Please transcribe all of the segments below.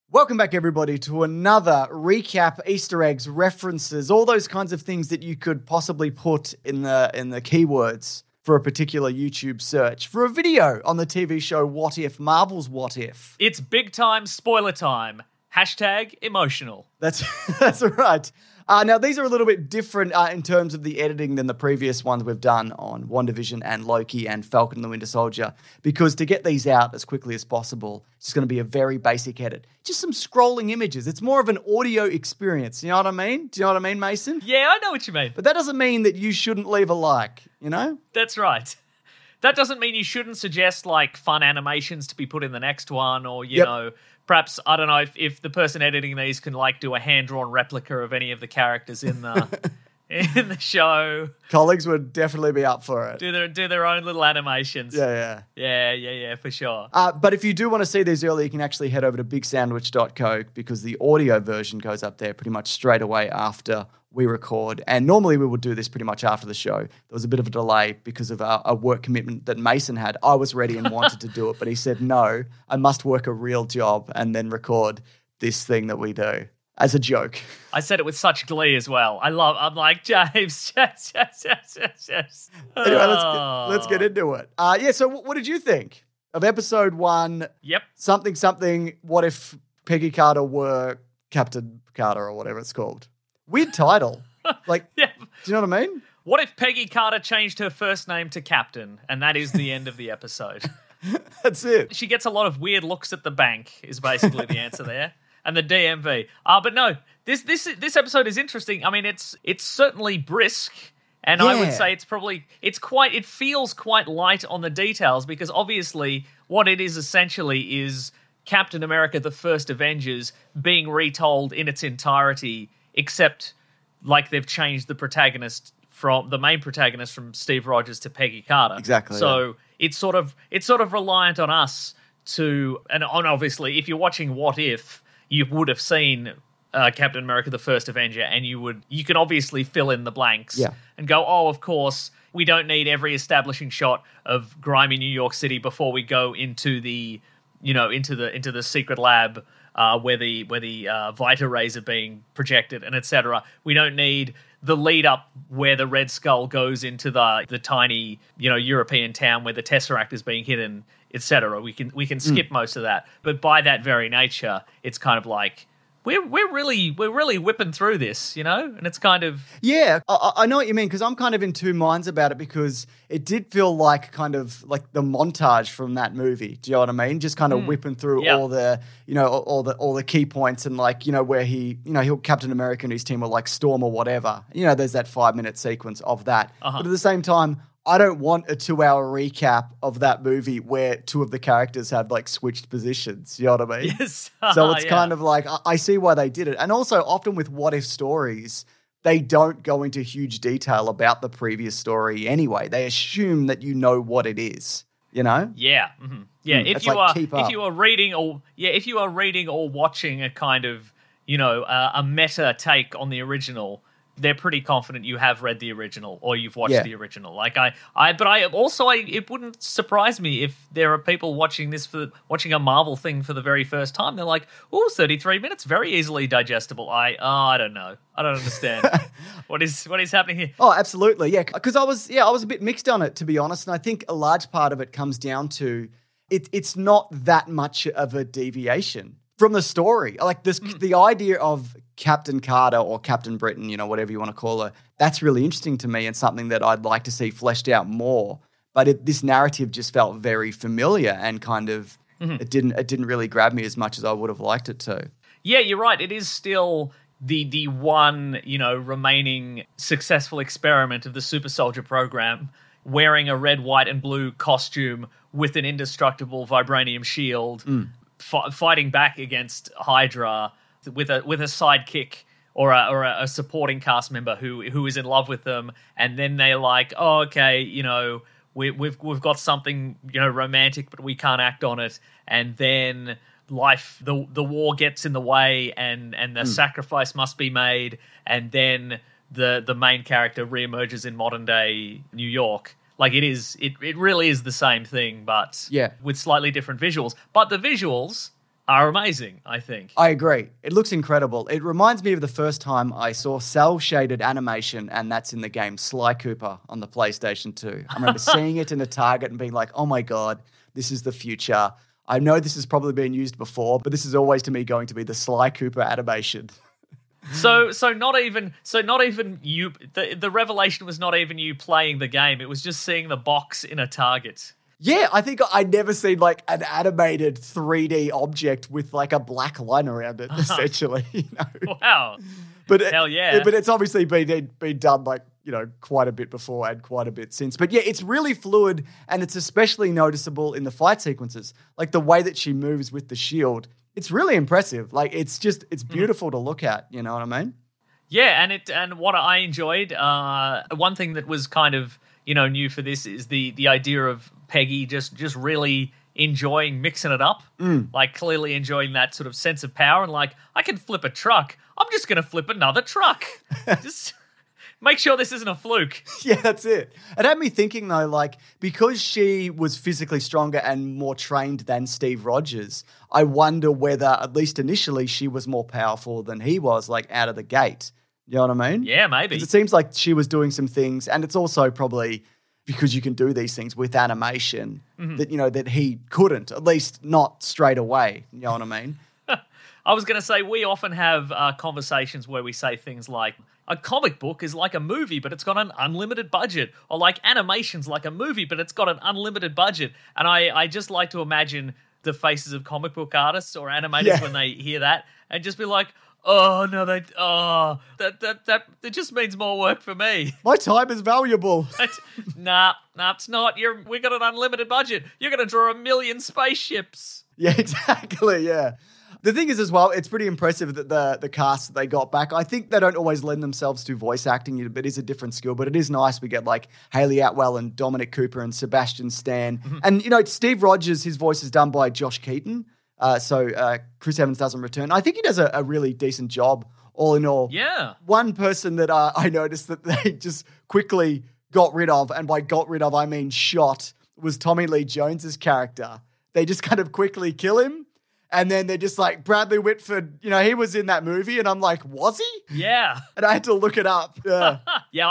Welcome back, everybody, to another recap, Easter eggs, references, all those kinds of things that you could possibly put in the keywords for a particular YouTube search for a video on the TV show What If, Marvel's What If. It's big time spoiler time. Hashtag emotional. That's right. Now, these are a little bit different in terms of the editing than the previous ones we've done on WandaVision and Loki and Falcon and the Winter Soldier, because to get these out as quickly as possible, it's just going to be a very basic edit. Just some scrolling images. It's more of an audio experience. You know what I mean? Do you know what I mean, Mason? Yeah, I know what you mean. But that doesn't mean that you shouldn't leave a like, you know? That's right. That doesn't mean you shouldn't suggest, like, fun animations to be put in the next one, or, you know, perhaps, I don't know, if the person editing these can, like, do a hand-drawn replica of any of the characters in the in the show. Colleagues would definitely be up for it. Do their own little animations. Yeah, for sure. But if you do want to see these early, you can actually head over to bigsandwich.co, because the audio version goes up there pretty much straight away after we record. And normally we would do this pretty much after the show. There was a bit of a delay because of a work commitment that Mason had. I was ready and wanted to do it, but he said, no, I must work a real job and then record this thing that we do. As a joke. I said it with such glee as well. I'm like, James, yes. Anyway, let's get into it. So what did you think of episode 1? Yep. Something, what if Peggy Carter were Captain Carter or whatever it's called? Weird title. Like, do you know what I mean? What if Peggy Carter changed her first name to Captain, and that is the end of the episode? That's it. She gets a lot of weird looks at the bank is basically the answer there. And the DMV. But no, this episode is interesting. I mean, it's certainly brisk, and I would say it feels quite light on the details, because obviously what it is essentially is Captain America: The First Avengers being retold in its entirety, except like they've changed the protagonist from the main protagonist from Steve Rogers to Peggy Carter. Exactly. So it's sort of reliant on us to, and obviously if you're watching What If, you would have seen Captain America: The First Avenger, and you can obviously fill in the blanks and go, oh, of course, we don't need every establishing shot of grimy New York City before we go into the secret lab where the Vita rays are being projected, and etc. We don't need the lead up where the Red Skull goes into the tiny European town where the Tesseract is being hidden, etc. We can skip most of that, but by that very nature, it's kind of like we're really whipping through this, and it's kind of I know what you mean, because I'm kind of in two minds about it, because it did feel like kind of like the montage from that movie. Do you know what I mean? Just kind of whipping through all the all the key points, and like where he'll Captain America and his team will like storm or whatever. There's that 5-minute sequence of that, but at the same time, I don't want a 2-hour recap of that movie where two of the characters have like switched positions. You know what I mean? Yes. So it's kind of like, I see why they did it. And also often with what if stories, they don't go into huge detail about the previous story anyway. They assume that you know what it is, Yeah. Mm-hmm. Yeah. If you are reading or watching a kind of, a meta take on the original, they're pretty confident you have read the original or you've watched the original. Like it wouldn't surprise me if there are people watching watching a Marvel thing for the very first time. They're like, "Oh, 33 minutes, very easily digestible." I don't know. I don't understand what is happening here. Oh, absolutely, yeah. Because I was a bit mixed on it, to be honest, and I think a large part of it comes down to it's not that much of a deviation from the story. Like this, the idea of Captain Carter or Captain Britain, whatever you want to call her, that's really interesting to me and something that I'd like to see fleshed out more. But this narrative just felt very familiar and kind of it didn't really grab me as much as I would have liked it to. Yeah, you're right. It is still the one remaining successful experiment of the Super Soldier program, wearing a red, white, and blue costume with an indestructible vibranium shield. Fighting back against Hydra with a sidekick or a supporting cast member who is in love with them, and then they're like, oh, okay, we've got something romantic, but we can't act on it, and then the war gets in the way, and the sacrifice must be made, and then the main character reemerges in modern day New York. Like it really is the same thing, but with slightly different visuals. But the visuals are amazing, I think. I agree. It looks incredible. It reminds me of the first time I saw cel-shaded animation, and that's in the game Sly Cooper on the PlayStation 2. I remember seeing it in a Target and being like, oh my God, this is the future. I know this has probably been used before, but this is always to me going to be the Sly Cooper animation. So not even you. The revelation was not even you playing the game. It was just seeing the box in a Target. Yeah, I think I'd never seen like an animated 3D object with like a black line around it, essentially. Wow. But hell yeah. But it's obviously been done like, quite a bit before and quite a bit since. But yeah, it's really fluid, and it's especially noticeable in the fight sequences. Like the way that she moves with the shield, it's really impressive. Like it's beautiful to look at, you know what I mean? Yeah, and what I enjoyed, one thing that was kind of, new for this is the idea of Peggy just really enjoying mixing it up, like clearly enjoying that sort of sense of power, and like, I can flip a truck. I'm just going to flip another truck. Just make sure this isn't a fluke. Yeah, that's it. It had me thinking though, like, because she was physically stronger and more trained than Steve Rogers, I wonder whether, at least initially, she was more powerful than he was, like, out of the gate. You know what I mean? Yeah, maybe. 'Cause it seems like she was doing some things, and it's also probably because you can do these things with animation that, that he couldn't, at least not straight away. You know what I mean? I was going to say, we often have conversations where we say things like, a comic book is like a movie, but it's got an unlimited budget. Or like animation's like a movie, but it's got an unlimited budget. And I just like to imagine the faces of comic book artists or animators when they hear that and just be like, oh no, that just means more work for me. My time is valuable. Nah, it's not. We got an unlimited budget. You're going to draw 1 million spaceships. Yeah, exactly. Yeah. The thing is as well, it's pretty impressive that the cast that they got back, I think they don't always lend themselves to voice acting. It is a different skill, but it is nice. We get like Hayley Atwell and Dominic Cooper and Sebastian Stan. And, Steve Rogers, his voice is done by Josh Keaton. So Chris Evans doesn't return. I think he does a really decent job, all in all. Yeah. One person that I noticed that they just quickly got rid of, and by got rid of, I mean shot, was Tommy Lee Jones's character. They just kind of quickly kill him. And then they're just like, Bradley Whitford, he was in that movie. And I'm like, was he? Yeah. And I had to look it up. Yeah. Yeah,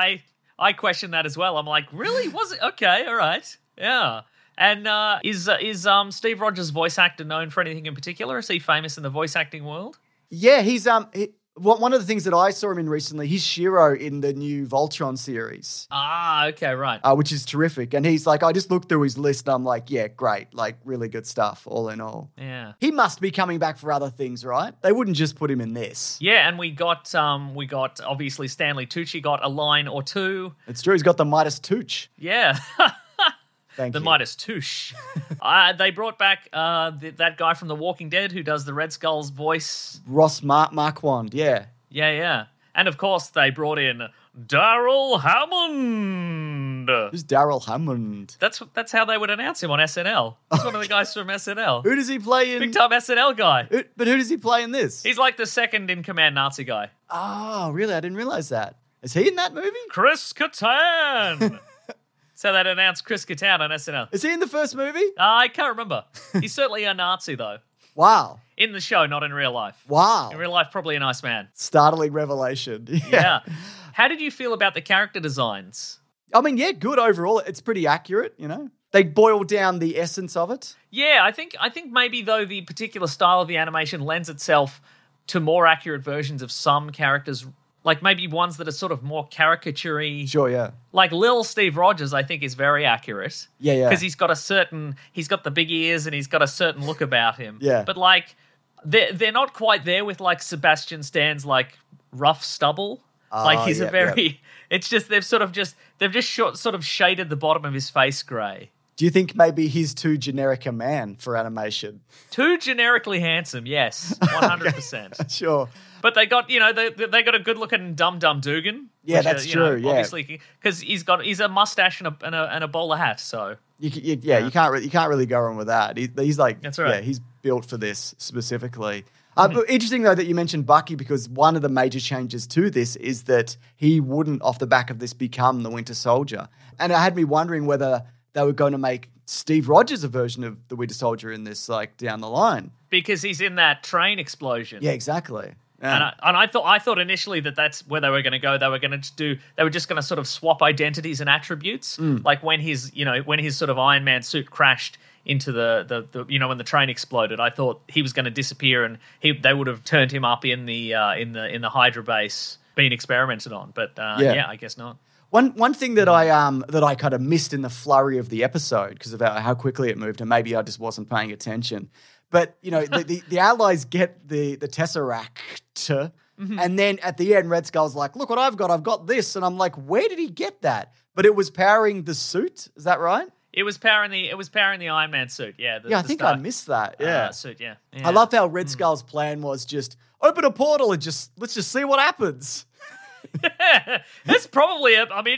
I questioned that as well. I'm like, really? Was it? Okay, all right. Yeah. And is Steve Rogers' voice actor known for anything in particular? Is he famous in the voice acting world? Yeah, he's one of the things that I saw him in recently, he's Shiro in the new Voltron series. Ah, okay, right. Which is terrific. And he's like, I just looked through his list and I'm like, yeah, great. Like, really good stuff, all in all. Yeah. He must be coming back for other things, right? They wouldn't just put him in this. Yeah, and we got obviously Stanley Tucci got a line or two. It's true, he's got the Midas Touch. Yeah. Thank you. Midas Touche. They brought back that guy from The Walking Dead who does the Red Skull's voice. Ross Marquand, yeah. Yeah. And of course they brought in Daryl Hammond. Who's Daryl Hammond? That's how they would announce him on SNL. He's one of the guys from SNL. Who does he play in? Big time SNL guy. But who does he play in this? He's like the second in command Nazi guy. Oh, really? I didn't realize that. Is he in that movie? Chris Kattan. So they'd announced Chris Kattan on SNL. Is he in the first movie? I can't remember. He's certainly a Nazi, though. Wow. In the show, not in real life. Wow. In real life, probably a nice man. Startling revelation. Yeah. How did you feel about the character designs? I mean, yeah, good overall. It's pretty accurate, They boil down the essence of it. Yeah, I think maybe, though, the particular style of the animation lends itself to more accurate versions of some characters, like maybe ones that are sort of more caricature-y. Sure, yeah. Like Lil Steve Rogers, I think, is very accurate. Yeah. Because he's got the big ears and he's got a certain look about him. Yeah. But like, they're not quite there with like Sebastian Stan's like rough stubble. Like he's it's just they've sort of shaded the bottom of his face grey. Do you think maybe he's too generic a man for animation? Too generically handsome, yes, 100%. Sure. But they got, they got a good looking Dum Dum Dugan. Yeah, that's true. Yeah, obviously, because he's a mustache and a bowler hat. So you can't really go wrong with that. He's like, that's right. Yeah, he's built for this specifically. But interesting though that you mentioned Bucky, because one of the major changes to this is that he wouldn't, off the back of this, become the Winter Soldier, and it had me wondering whether they were going to make Steve Rogers a version of the Winter Soldier in this, like, down the line. Because he's in that train explosion. Yeah, exactly. Yeah. And I thought initially that's where they were going to go. They were just going to sort of swap identities and attributes. Like when his sort of Iron Man suit crashed into the when the train exploded, I thought he was going to disappear and they would have turned him up in the Hydra base being experimented on. But I guess not. One thing that I kind of missed in the flurry of the episode because of how quickly it moved, and maybe I just wasn't paying attention. But the Allies get the Tesseract, and then at the end, Red Skull's like, "Look what I've got! I've got this!" And I'm like, "Where did he get that?" But it was powering the suit. Is that right? It was powering the Iron Man suit. Yeah. I think I missed that. Yeah. Suit. Yeah. I love how Red Skull's plan was just open a portal and let's just see what happens. That's probably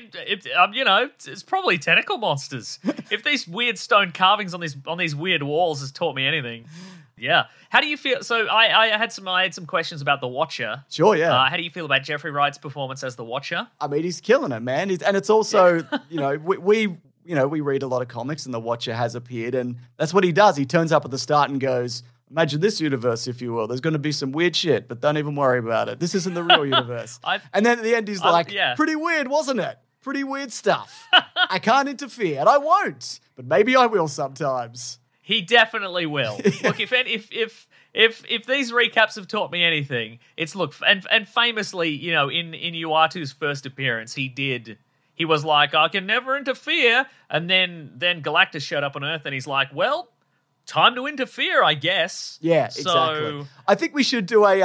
it's probably tentacle monsters. If these weird stone carvings on these weird walls has taught me anything. Yeah. How do you feel? So I had some questions about the Watcher. Sure, yeah. How do you feel about Jeffrey Wright's performance as the Watcher? I mean, he's killing it, man. And it's also, we read a lot of comics and the Watcher has appeared, and that's what he does. He turns up at the start and goes, imagine this universe, if you will. There's going to be some weird shit, but don't even worry about it. This isn't the real universe. And then at the end, he's pretty weird, wasn't it? Pretty weird stuff. I can't interfere, and I won't, but maybe I will sometimes. He definitely will. Look, if these recaps have taught me anything, it's and famously, in Uatu's first appearance, he was like, I can never interfere, and then Galactus showed up on Earth, and he's like, well, time to interfere, I guess. Yeah, exactly. I think we should do a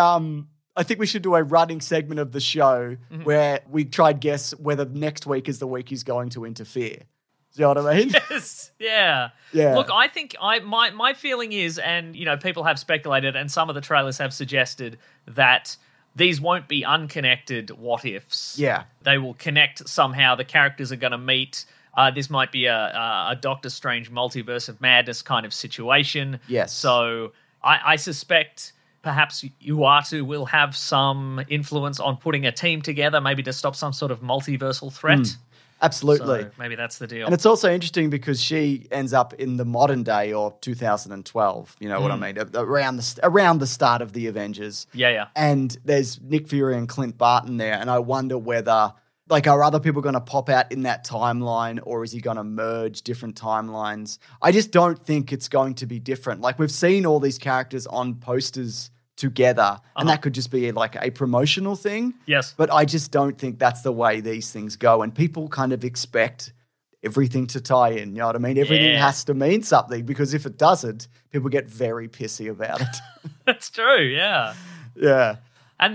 running segment of the show where we try and guess whether next week is the week he's going to interfere. Do you know what I mean? Yes. Yeah. Yeah. Look, I think my feeling is, and people have speculated, and some of the trailers have suggested that these won't be unconnected what ifs. Yeah. They will connect somehow. The characters are going to meet. This might be a Doctor Strange multiverse of madness kind of situation. Yes. So I suspect perhaps Uatu will have some influence on putting a team together, maybe to stop some sort of multiversal threat. Absolutely. So maybe that's the deal. And it's also interesting because she ends up in the modern day or 2012, you know what I mean, around the start of the Avengers. Yeah. And there's Nick Fury and Clint Barton there, and I wonder whether, are other people going to pop out in that timeline, or is he going to merge different timelines? I just don't think it's going to be different. We've seen all these characters on posters together, and that could just be a promotional thing. Yes. But I just don't think that's the way these things go, and people kind of expect everything to tie in, you know what I mean? Everything has to mean something, because if it doesn't, people get very pissy about it. That's true, yeah. Yeah. And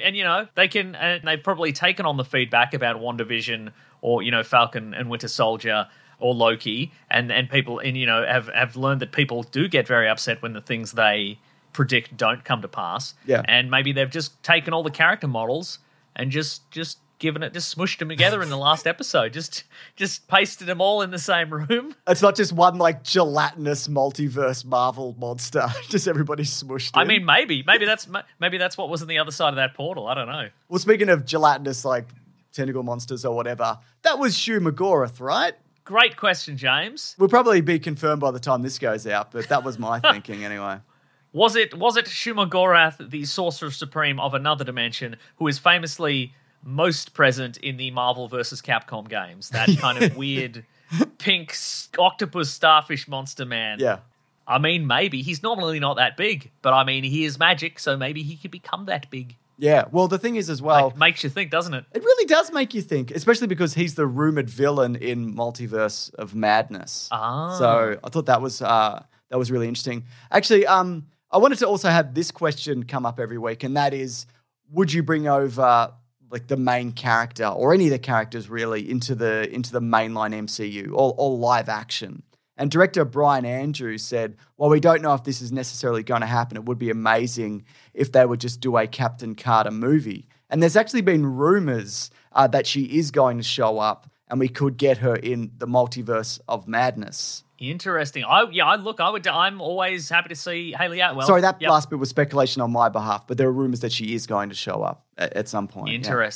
they've probably taken on the feedback about WandaVision or, Falcon and Winter Soldier or Loki, and people have learned that people do get very upset when the things they predict don't come to pass. Yeah. And maybe they've just taken all the character models and just smushed them together in the last episode. Just pasted them all in the same room. It's not just one gelatinous multiverse Marvel monster. Just everybody smushed in. I mean, maybe that's what was on the other side of that portal. I don't know. Well, speaking of gelatinous tentacle monsters or whatever, that was Hugh McGorath, right? Great question, James. We'll probably be confirmed by the time this goes out, but that was my thinking anyway. Was it Shuma Gorath, the Sorcerer Supreme of another dimension, who is famously most present in the Marvel vs. Capcom games? That kind of weird pink octopus starfish monster man. Yeah. I mean, maybe. He's normally not that big, but I mean, he is magic, so maybe he could become that big. Yeah. Well, the thing is as well... makes you think, doesn't it? It really does make you think, especially because he's the rumored villain in Multiverse of Madness. Ah. So I thought that was really interesting. Actually, I wanted to also have this question come up every week, and that is, would you bring over the main character or any of the characters really into the mainline MCU or live action? And director Brian Andrews said, well, we don't know if this is necessarily going to happen. It would be amazing if they would just do a Captain Carter movie. And there's actually been rumors that she is going to show up, and we could get her in the Multiverse of Madness. Interesting. I'm always happy to see Hayley Atwell. Sorry, that last bit was speculation on my behalf, but there are rumors that she is going to show up at some point. Interesting.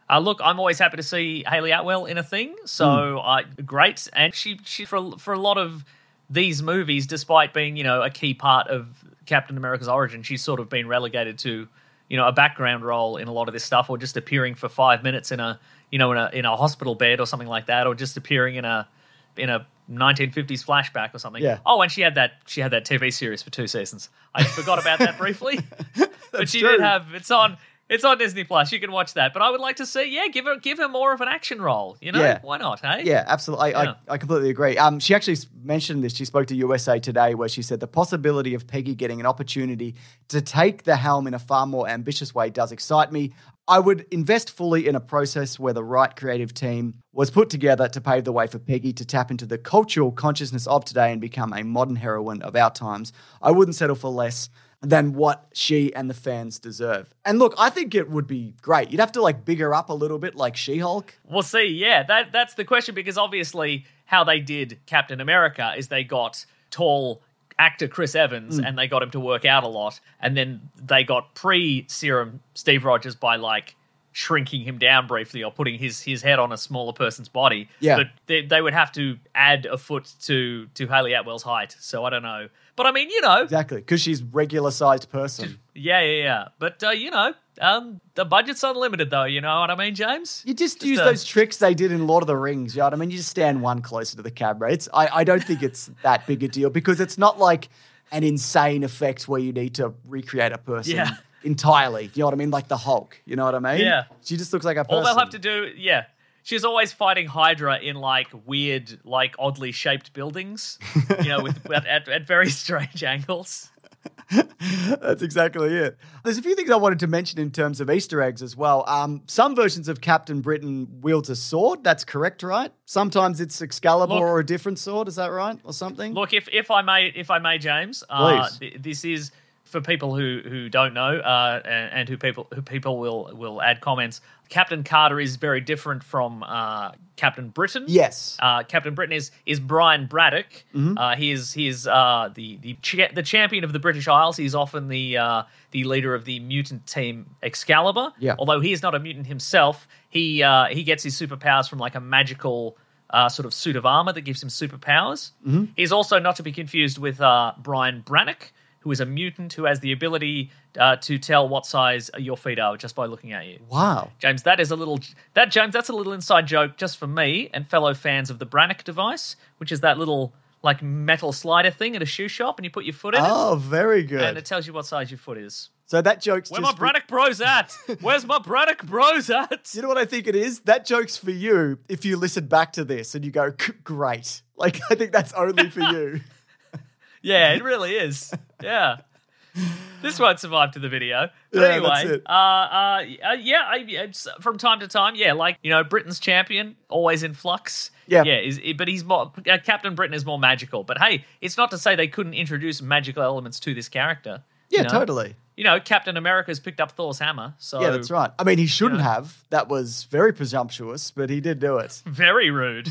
Look, I'm always happy to see Hayley Atwell in a thing, so great. And she for a lot of these movies, despite being a key part of Captain America's origin, she's sort of been relegated to a background role in a lot of this stuff, or just appearing for 5 minutes in a in a hospital bed or something like that, or just appearing in a 1950s flashback or something. Yeah. Oh, and she had that TV series for 2 seasons. I forgot about that briefly, but she true. did have It's on Disney Plus. You can watch that. But I would like to see, give her more of an action role. Yeah. Why not? Hey, Yeah, absolutely. I completely agree. She actually mentioned this. She spoke to USA Today, where she said the possibility of Peggy getting an opportunity to take the helm in a far more ambitious way does excite me. I would invest fully in a process where the right creative team was put together to pave the way for Peggy to tap into the cultural consciousness of today and become a modern heroine of our times. I wouldn't settle for less than what she and the fans deserve. And look, I think it would be great. You'd have to big her up a little bit like She-Hulk. We'll see. Yeah, that's the question, because obviously how they did Captain America is they got tall actor Chris Evans and they got him to work out a lot, and then they got pre-serum Steve Rogers by shrinking him down briefly or putting his head on a smaller person's body. Yeah. But they would have to add a foot to Hayley Atwell's height. So I don't know. But I mean, Exactly, because she's regular-sized person. Yeah. But, the budget's unlimited, though. You know what I mean, James? You just use those tricks they did in Lord of the Rings. You know what I mean? You just stand one closer to the camera. I don't think it's that big a deal, because it's not like an insane effect where you need to recreate a person entirely. You know what I mean? Like the Hulk. You know what I mean? Yeah. She just looks like a person. All they'll have to do, she's always fighting Hydra in weird, oddly shaped buildings, at very strange angles. That's exactly it. There's a few things I wanted to mention in terms of Easter eggs as well. Some versions of Captain Britain wields a sword. That's correct, right? Sometimes it's Excalibur or a different sword. Is that right, or something? Look, if I may, James, this is for people who don't know, and who people will add comments. Captain Carter is very different from Captain Britain. Yes. Captain Britain is Brian Braddock. He is the champion of the British Isles. He's often the leader of the mutant team Excalibur. Yeah. Although he is not a mutant himself, he gets his superpowers from a magical sort of suit of armor that gives him superpowers. He's also not to be confused with Brian Brannock, who is a mutant who has the ability to tell what size your feet are just by looking at you. Wow. James, that's a little inside joke just for me and fellow fans of the Brannock device, which is that little metal slider thing at a shoe shop, and you put your foot in it. Oh, very good. And it tells you what size your foot is. So that joke's Where my Brannock bros at? Where's my Brannock bros at? You know what I think it is? That joke's for you if you listen back to this and you go, great. I think that's only for you. Yeah, it really is. Yeah. This won't survive to the video. But Yeah, anyway, from time to time, Britain's champion, always in flux. Yeah. Yeah, but he's more, Captain Britain is more magical. But hey, it's not to say they couldn't introduce magical elements to this character. Yeah, totally. Captain America's picked up Thor's hammer. So yeah, that's right. I mean, he shouldn't have. That was very presumptuous, but he did do it. Very rude.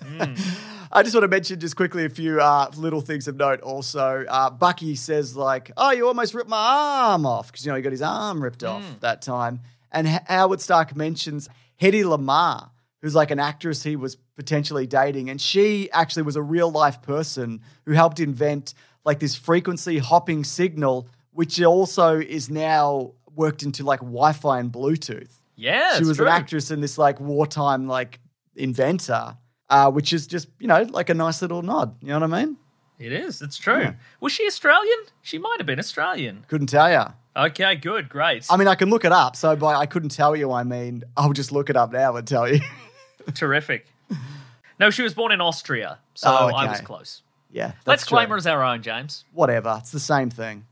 I just want to mention just quickly a few little things of note also. Bucky says oh, you almost ripped my arm off, because, he got his arm ripped off that time. And Howard Stark mentions Hedy Lamarr, who's an actress he was potentially dating. And she actually was a real life person who helped invent this frequency hopping signal, which also is now worked into Wi-Fi and Bluetooth. Yeah, she was an actress in this wartime inventor, which is just a nice little nod. You know what I mean? It is. It's true. Yeah. Was she Australian? She might have been Australian. Couldn't tell you. Okay, good, great. I mean, I can look it up. So by I couldn't tell you, I mean I'll just look it up now and tell you. Terrific. No, she was born in Austria, so I was close. Yeah, let's claim her as our own, James. Whatever, it's the same thing.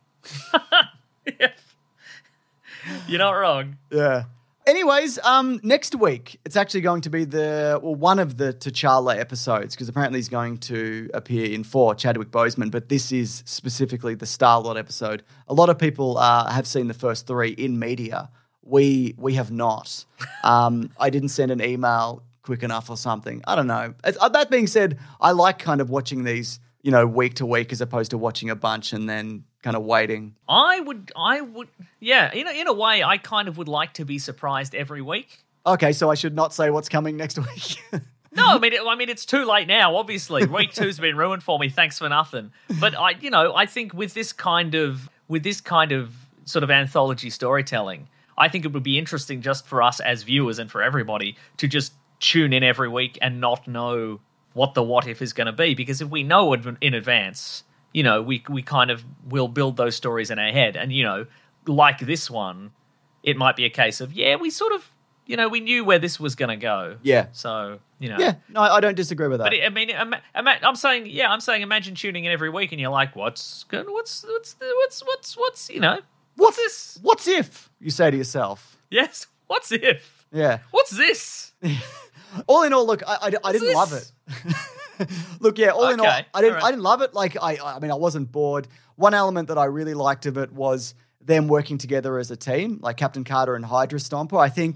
You're not wrong. Yeah. Anyways, next week it's actually going to be one of the T'Challa episodes, because apparently he's going to appear in 4, Chadwick Boseman, but this is specifically the Star-Lord episode. A lot of people have seen the first 3 in media. We have not. I didn't send an email quick enough or something. I don't know. That being said, I like kind of watching these, week to week, as opposed to watching a bunch and then kind of waiting. I would, yeah. In a way, I kind of would like to be surprised every week. Okay, so I should not say what's coming next week. No, I mean, it's too late now. Obviously, week 2's been ruined for me. Thanks for nothing. But I think with this kind of sort of anthology storytelling, I think it would be interesting just for us as viewers and for everybody to just tune in every week and not know what the what if is going to be. Because if we know it in advance, we kind of will build those stories in our head. And like this one, it might be a case of we sort of. We knew where this was going to go. Yeah. So, Yeah, no, I don't disagree with that. But I mean, I'm saying, imagine tuning in every week and you're like, what's this? What's if, you say to yourself? Yes, what's if? Yeah. What's this? All in all, look, I didn't love it. Look, yeah, all in all, I didn't love it. Like, I mean, I wasn't bored. One element that I really liked of it was them working together as a team, like Captain Carter and Hydra Stomper. I think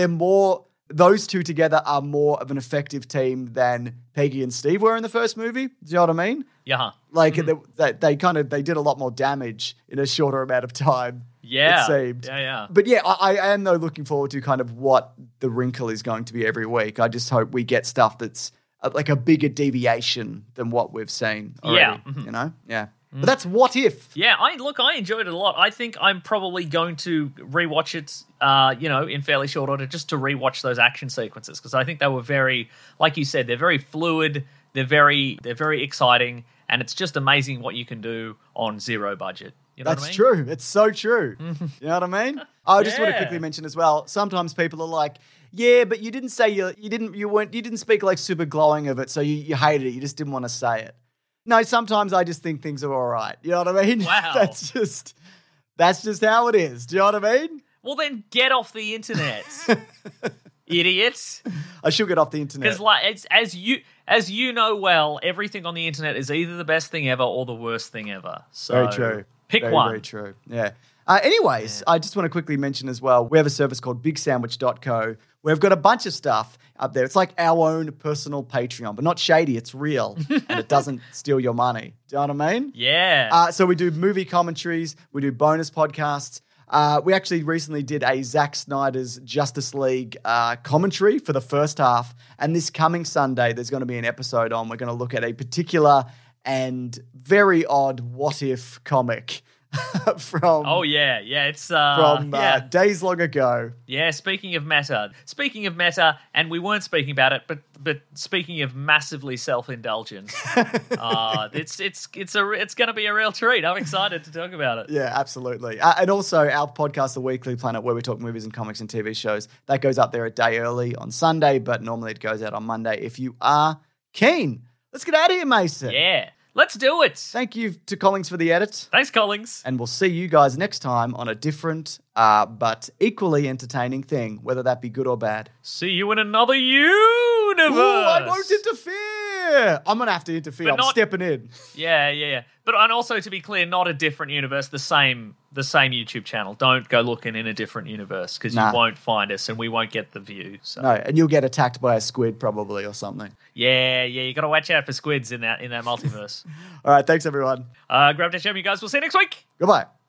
those two together are more of an effective team than Peggy and Steve were in the first movie. Do you know what I mean? Yeah. Like they did a lot more damage in a shorter amount of time. Yeah. It seemed. Yeah. But yeah, I am though looking forward to kind of what the wrinkle is going to be every week. I just hope we get stuff that's like a bigger deviation than what we've seen already. Yeah. Mm-hmm. Yeah. But that's what if. Yeah, I enjoyed it a lot. I think I'm probably going to rewatch it, in fairly short order, just to rewatch those action sequences because I think they were very, like you said, they're very fluid, they're very exciting, and it's just amazing what you can do on zero budget. You know what I mean? That's true. It's so true. You know what I mean? I just want to quickly mention as well. Sometimes people are like, "Yeah, but you didn't say you didn't speak like super glowing of it, so you hated it. You just didn't want to say it." No, sometimes I just think things are all right. You know what I mean? Wow. That's just how it is. Do you know what I mean? Well, then get off the internet, idiot. I should get off the internet. Because, like, as you know well, everything on the internet is either the best thing ever or the worst thing ever. So very true. Pick one. Very true. Yeah. Anyways, I just want to quickly mention as well, we have a service called bigsandwich.co. We've got a bunch of stuff up there. It's like our own personal Patreon, but not shady. It's real, and it doesn't steal your money. Do you know what I mean? Yeah. So we do movie commentaries. We do bonus podcasts. We actually recently did a Zack Snyder's Justice League commentary for the first half, and this coming Sunday, there's going to be an episode on. We're going to look at a particular and very odd what-if comic from it's from days long ago. Yeah, speaking of meta, and we weren't speaking about it, but speaking of massively self-indulgent, it's going to be a real treat. I'm excited to talk about it. Yeah, absolutely. And also our podcast, The Weekly Planet, where we talk movies and comics and TV shows, that goes up there a day early on Sunday, but normally it goes out on Monday. If you are keen, let's get out of here, Mason. Yeah. Let's do it. Thank you to Collings for the edit. Thanks, Collings. And we'll see you guys next time on a different but equally entertaining thing, whether that be good or bad. See you in another universe. Ooh, I won't interfere. I'm going to have to interfere. I'm stepping in. Yeah. But and also, to be clear, not a different universe, the same YouTube channel. Don't go looking in a different universe because you won't find us and we won't get the view. So. No, and you'll get attacked by a squid probably or something. Yeah, you got to watch out for squids in that multiverse. All right, thanks everyone. Grab that show, you guys. We'll see you next week. Goodbye.